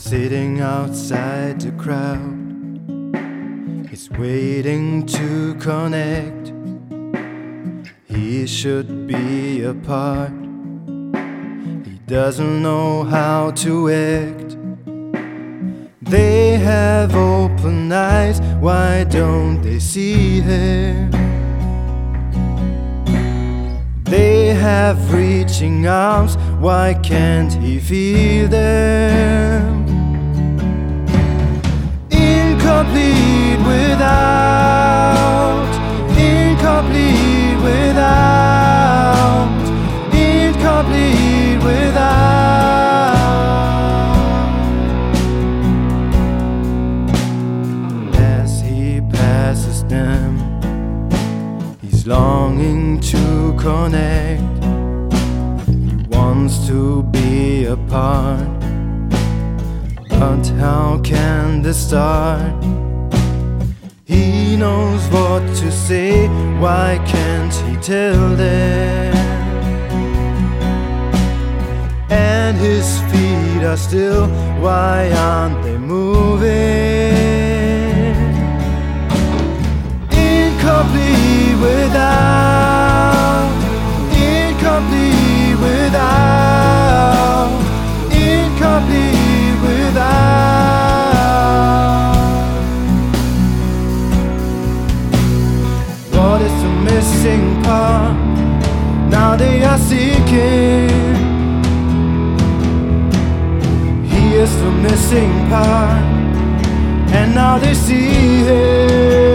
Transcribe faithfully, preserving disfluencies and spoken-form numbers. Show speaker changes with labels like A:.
A: sitting outside the crowd. He's waiting to connect. He should be a part. He doesn't know how to act. They have open eyes, why don't they see him? They have reaching arms, why can't he feel them? Incomplete without, incomplete without, incomplete without. As he passes them, he's longing to connect. He wants to be a part, but how can they start? He knows what to say, why can't he tell them? And his feet are still, why aren't they moving? Incomplete without, incomplete without, incomplete without. What is the missing part? Now they are seeking. He is the missing part, and now they see him.